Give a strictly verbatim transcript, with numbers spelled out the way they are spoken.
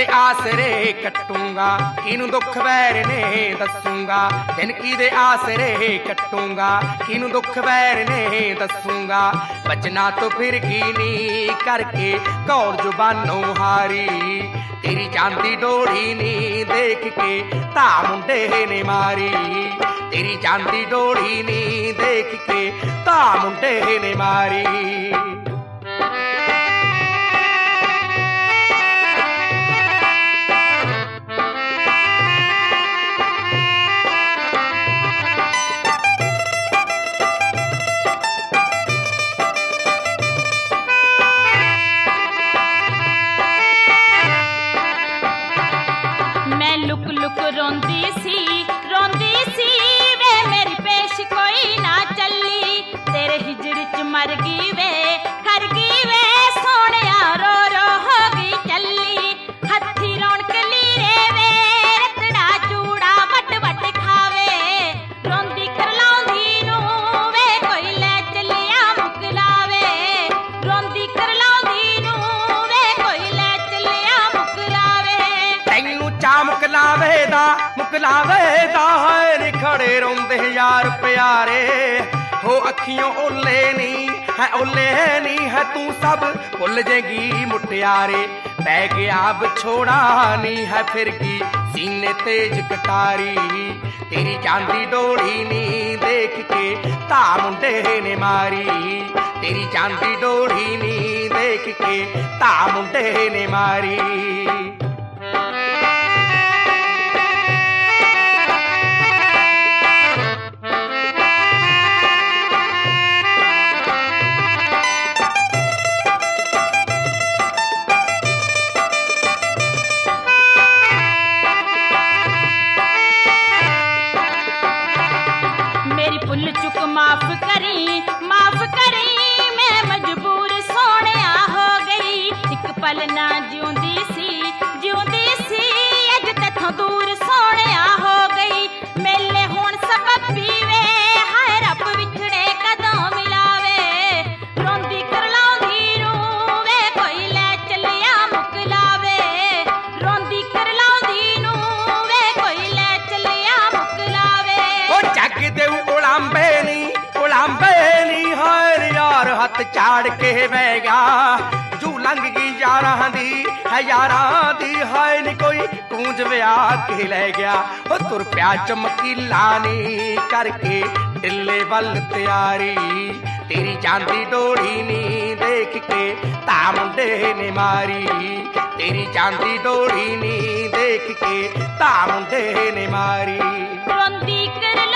दे आसरे कटूंगा, किनू दुख वैर ने दसूंगा। जिनकी दे आसरे कटूंगा, किनू दुख वैर ने दसूंगा। बचना तो फिर की नी करके कौर जुबानों हारी। तेरी चांदी डोरी नी देख के ता मुंडे ने मारी। तेरी चांदी डोरी नी देख के ता मुंडे ने मारी। लुक लुक रोंदी सी रोंदी सी वे मेरी पेश कोई ना चली। तेरे हिजर च मर गई वे खर गई वे सोहणिया रो रो हो गई चली। हथी रौनक लीरे वे रतड़ा चूड़ा वट वट खावे। रोंदी करलाउंदी नू वे कोई ले चलिया मुकलावे। रोंदी करलाउंदी नू वे कोई ले चलिया मुकलावे। तैनू चा मुकलावे दा मुकलावे दा है नी खड़े रोंदे यार प्यारे। हो अखियों ओले नी है ओले नी है तू सब भुल जेगी मुटियारे। पै गया बिछोड़ा नी है फिर की सीने तेज कटारी। तेरी चांदी डोरी नी देख के ता मुंडे ने मारी। तेरी चांदी डोरी नी देख के ता मुंडे ने मारी। भुल चुक माफ करी माफ करी मैं मजबूर सोहणिया हो गई। एक पल ना जिउंदी सी जिउंदी सी अज तैथों दूर सोहणिया हो गई। मेले हुण सबब पीवे हाय रब विछड़े कदों मिलावे। रोंदी करलाउंदी नू वे कोई ले चलिया मुकलावे। रोंदी करलाउंदी नू वे कोई ले चलिया मुकलावे। ओ जग दे उलांबे नी उलांबे नी हर यार हथ चाड़ के बह गया। जू लंघ गई यारां दी है यारां दी है नी कोई कूंज विया के ले गया। ओ तुर प्या चमकीला नी करके टिल्ले वल तैयारी। तेरी चांदी डोरी नी देख के ता मुंडे ने मारी। तेरी चांदी डोरी नी देख के ता मुंडे ने मारी। रोंदी कर